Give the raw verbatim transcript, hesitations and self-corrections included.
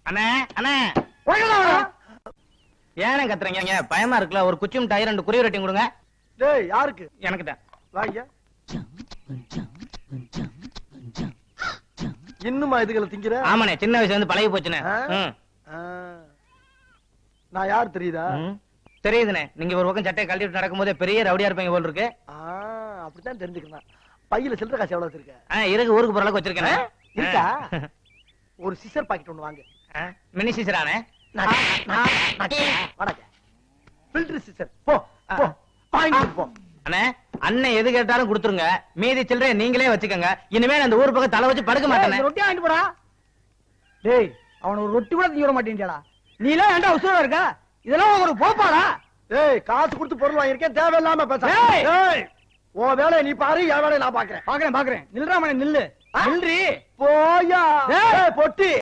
அண்ணே அண்ணே ஏன கத்துறீங்க? பயமா இருக்குல்ல? ஒரு குச்சி மிட்டாய் ரெண்டு குருவி ரொட்டி கொடுங்க. டேய் யாருக்கு? எனக்கு தான். வாங்க. இன்னுமா இதுகளை திங்கிற? ஆமாண்ணே, சின்ன வயசுல இருந்து பழகி போச்சுண்ணே. நான் யார் தெரியுதா? தெரியுதுண்ணே. நீங்க ஒரு பக்கம் சட்டையை கழட்டிட்டு நடக்கும் போதே பெரிய ரவுடியா இருப்பீங்க போல் இருக்கு. அப்படித்தான் தெரிஞ்சுக்கணும். பையில சில்லற காசு எவ்வளவு வச்சிருக்க? இருக்கு, ஊருக்கு போற அளவுக்கு வச்சிருக்கேன். இருக்கா? ஒரு சிசர் பாக்கெட் ஒண்ணு வாங்க. மினி சிசரானே? Filter scissor. போ போ வாங்கிட்டு போ. அண்ணே, அண்ணன் எது கேட்டாலும் கொடுத்துருங்க. மீதி சில்லறை நீங்களே வச்சுக்கோங்க. இனிமே அந்த ஊர் பக்கம் தலை வச்சு படுக்க மாட்டேன். ரொட்டி வாங்கிட்டு போடா. டேய், அவன ஒரு ரொட்டி கூட திங்க மாட்டேன்டா. நீ எல்லாம் ஏன்டா உசுரோட இருக்க? இதெல்லாம் ஒரு போப்பாடா. டேய், காசு கொடுத்து பொருள் வாங்கியிருக்கேன், தேவையில்லாம பேச. டேய், உன் வேலையை நீ பாரு, என் வேலையை நான் பாக்குறேன். பாக்குறேன் பாக்குறேன். நில்றாமனே நில்லு. நில்றி. போயா. டேய் பொட்டி.